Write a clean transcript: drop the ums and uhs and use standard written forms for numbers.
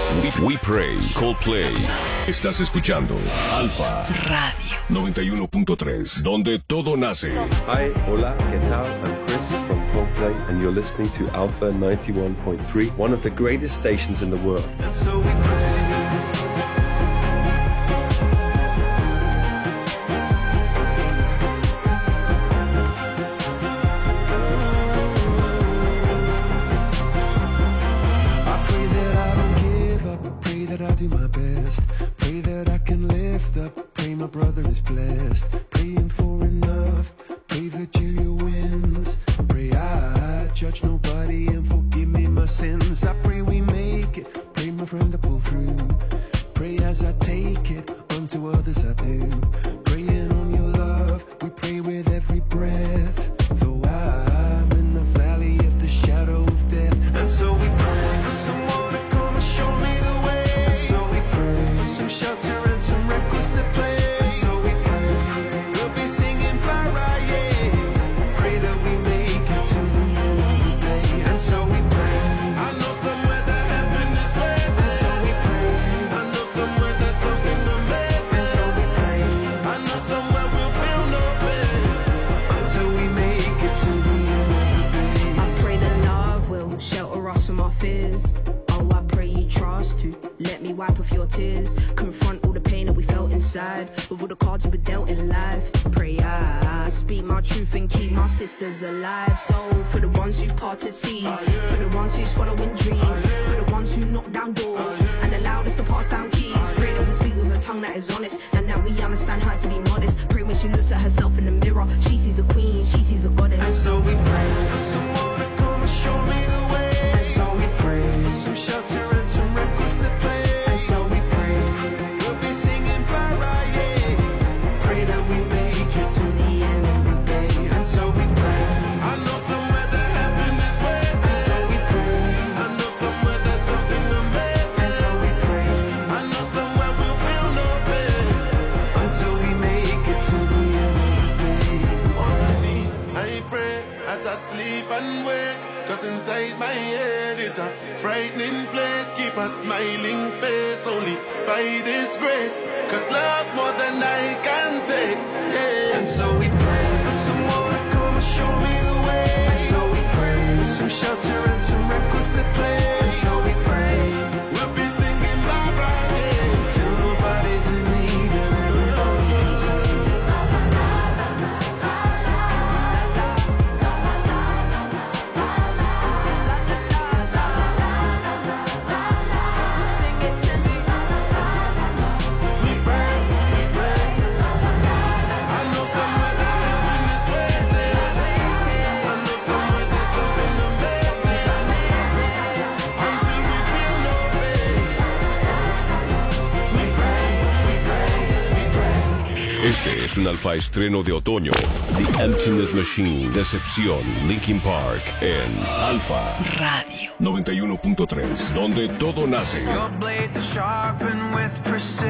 We Pray, Coldplay. Estás escuchando Alfa Radio 91.3, donde todo nace. Hi, hola, ¿qué tal? I'm Chris from Coldplay, and you're listening to Alpha 91.3, one of the greatest stations in the world. And so we pray. I do my best, pray that I can lift up, pray my brother is blessed, praying for enough, pray Virginia wins, pray I judge nobody and forgive me my sins, I pray we make it, pray my friend to pull through, pray as I take it, unto others I do, praying on your love, we pray with every breath, though I'm in the valley of the shadow of death, and so we pray for someone to come and show me the way. For some shelter and some records to play. And so we pray, we'll be singing Pariah. Pray that we make it to the end of the day. And so we pray, I know somewhere that heaven is waiting. And so we pray, I know somewhere there's something amazing. And so we pray, I know somewhere we'll feel no pain until we make it to the end of the day. I pray that love will shelter us from our fears. Oh, I pray you trust to let me wipe off your tears. Confront all the pain that we felt inside with all the cards we've been dealt in life. Pray I speak my truth and keep my sisters alive. So for the ones who parted seas, for the ones who's following dreams, for the ones who knock down doors and allowed us to pass down keys. Pray that we speak with a tongue that is honest and that we understand her to be modest. Pray when she looks at herself in the mirror, she sees a queen, she sees a goddess. And so we pray for someone to come and show me the way. And so we pray for some shelter and some records to play. And so we pray, we'll be singing Pariah. Pray that we make it to the end of the day. And so we pray, I know somewhere that heaven is waiting. And so we pray, I know somewhere there's something amazing. And so we pray, I know somewhere we'll feel no pain until we make it to the end of the day. Honestly, I pray as I sleep and wake, 'cause inside my head is a frightening place. Keep a smiling face only by this grace, 'cause love more than I can take, yeah. And so we pray for someone to come and show me the way. And so we pray for some shelter and some records to play. And so we pray, We'll be singing Pariah till nobody's in need and everybody can say. Este es un alfa estreno de otoño. The Emptiness Machine, Decepción, Linkin Park, en Alfa Radio 91.3, donde todo nace. Your blades are sharpened with precision.